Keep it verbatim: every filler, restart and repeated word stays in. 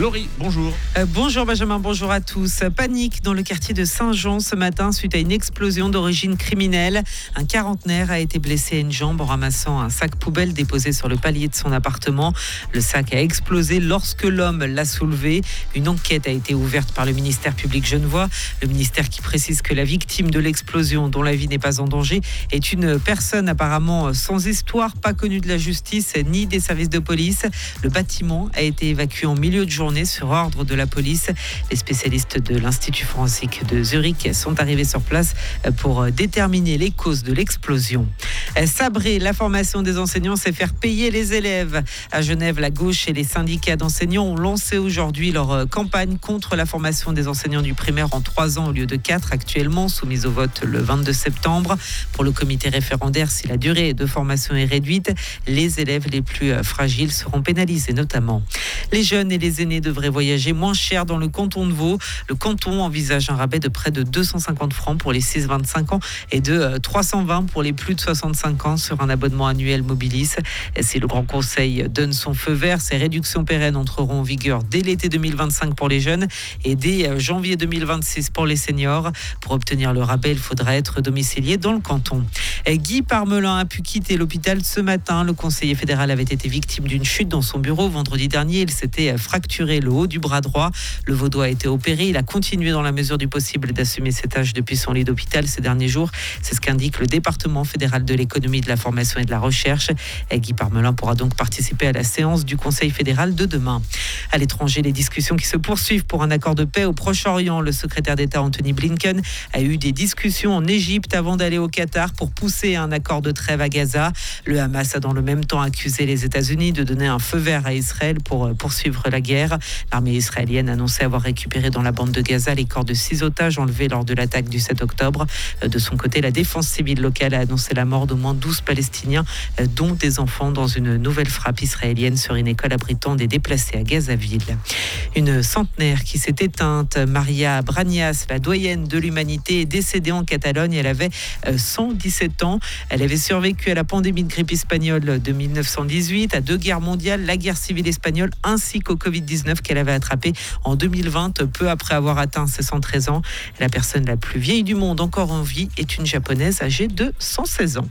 Laurie, bonjour. Euh, bonjour Benjamin, bonjour à tous. Panique dans le quartier de Saint-Jean ce matin suite à une explosion d'origine criminelle. Un quarantenaire a été blessé à une jambe en ramassant un sac poubelle déposé sur le palier de son appartement. Le sac a explosé lorsque l'homme l'a soulevé. Une enquête a été ouverte par le ministère public genevois. Le ministère qui précise que la victime de l'explosion, dont la vie n'est pas en danger, est une personne apparemment sans histoire, pas connue de la justice ni des services de police. Le bâtiment a été évacué en milieu de journée sur ordre de la police. Les spécialistes de l'Institut forensique de Zurich sont arrivés sur place pour déterminer les causes de l'explosion. Sabrer la formation des enseignants, c'est faire payer les élèves. À Genève, la gauche et les syndicats d'enseignants ont lancé aujourd'hui leur campagne contre la formation des enseignants du primaire en trois ans au lieu de quatre actuellement, soumise au vote le vingt-deux septembre. Pour le comité référendaire, si la durée de formation est réduite, les élèves les plus fragiles seront pénalisés notamment. Les jeunes et les aînés devraient voyager moins cher dans le canton de Vaud. Le canton envisage un rabais de près de deux cent cinquante francs pour les six vingt-cinq ans et de trois cent vingt pour les plus de soixante-cinq ans sur un abonnement annuel Mobilis. Si le Grand Conseil donne son feu vert, ces réductions pérennes entreront en vigueur dès l'été deux mille vingt-cinq pour les jeunes et dès janvier deux mille vingt-six pour les seniors. Pour obtenir le rabais, il faudra être domicilié dans le canton. Guy Parmelin a pu quitter l'hôpital ce matin. Le conseiller fédéral avait été victime d'une chute dans son bureau vendredi dernier. Il s'était fracturé le haut du bras droit. Le Vaudois a été opéré. Il a continué dans la mesure du possible d'assumer ses tâches depuis son lit d'hôpital ces derniers jours. C'est ce qu'indique le département fédéral de l'économie, de la formation et de la recherche. Et Guy Parmelin pourra donc participer à la séance du Conseil fédéral de demain. À l'étranger, les discussions qui se poursuivent pour un accord de paix au Proche-Orient. Le secrétaire d'État Anthony Blinken a eu des discussions en Égypte avant d'aller au Qatar pour pousser un accord de trêve à Gaza. Le Hamas a dans le même temps accusé les États-Unis de donner un feu vert à Israël pour poursuivre la guerre. L'armée israélienne a annoncé avoir récupéré dans la bande de Gaza les corps de six otages enlevés lors de l'attaque du sept octobre. De son côté, la défense civile locale a annoncé la mort d'au moins douze Palestiniens, dont des enfants, dans une nouvelle frappe israélienne sur une école abritant des déplacés à Gazaville. Une centenaire qui s'est éteinte, Maria Bragnas, la doyenne de l'humanité, est décédée en Catalogne. Elle avait cent dix-sept ans. Elle avait survécu à la pandémie de grippe espagnole de mille neuf cent dix-huit, à deux guerres mondiales, la guerre civile espagnole ainsi qu'au covid dix-neuf qu'elle avait attrapé en deux mille vingt, peu après avoir atteint ses cent treize ans. La personne la plus vieille du monde encore en vie est une japonaise âgée de cent seize ans.